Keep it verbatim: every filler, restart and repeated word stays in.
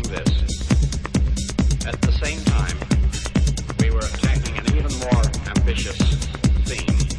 this. At the same time, we were attacking an even more ambitious theme.